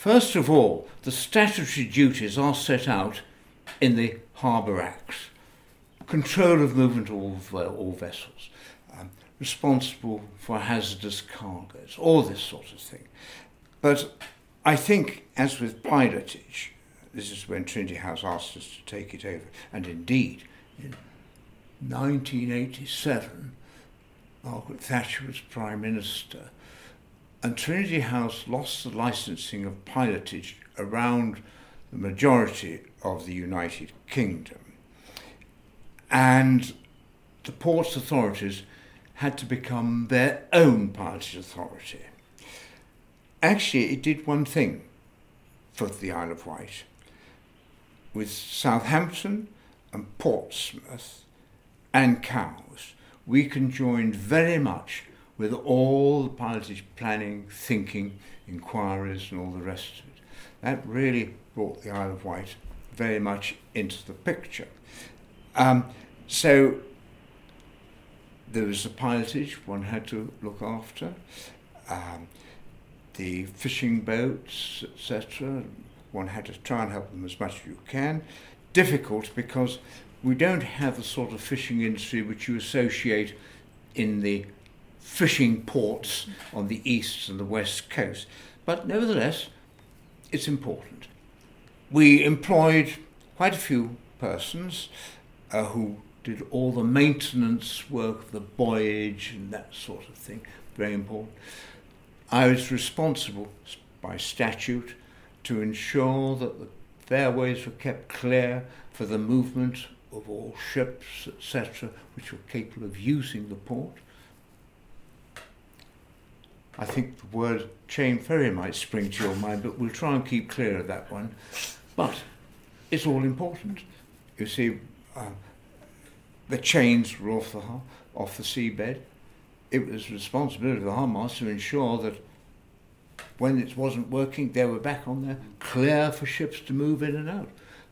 First of all, the statutory duties are set out in the Harbour Acts. Control of movement of all vessels, responsible for hazardous cargoes, all this sort of thing. But I think, as with pilotage, this is when Trinity House asked us to take it over, and indeed, in 1987, Margaret Thatcher was Prime Minister, and Trinity House lost the licensing of pilotage around the majority of the United Kingdom. And the ports authorities had to become their own pilotage authority. Actually, it did one thing for the Isle of Wight. With Southampton and Portsmouth and Cowes, we conjoined very much with all the pilotage planning, thinking, inquiries and all the rest of it. That really brought the Isle of Wight very much into the picture. So there was the pilotage one had to look after, the fishing boats, etc. One had to try and help them as much as you can. Difficult because we don't have the sort of fishing industry which you associate in the fishing ports on the east and the west coast. But nevertheless, it's important. We employed quite a few persons who did all the maintenance work of the buoyage and that sort of thing, very important. I was responsible by statute to ensure that the fairways were kept clear for the movement of all ships, etc., which were capable of using the port. I think the word chain ferry might spring to your mind, but we'll try and keep clear of that one. But it's all important. You see, the chains were off the seabed. It was the responsibility of the harbour master to ensure that when it wasn't working, they were back on there, clear for ships to move in and out.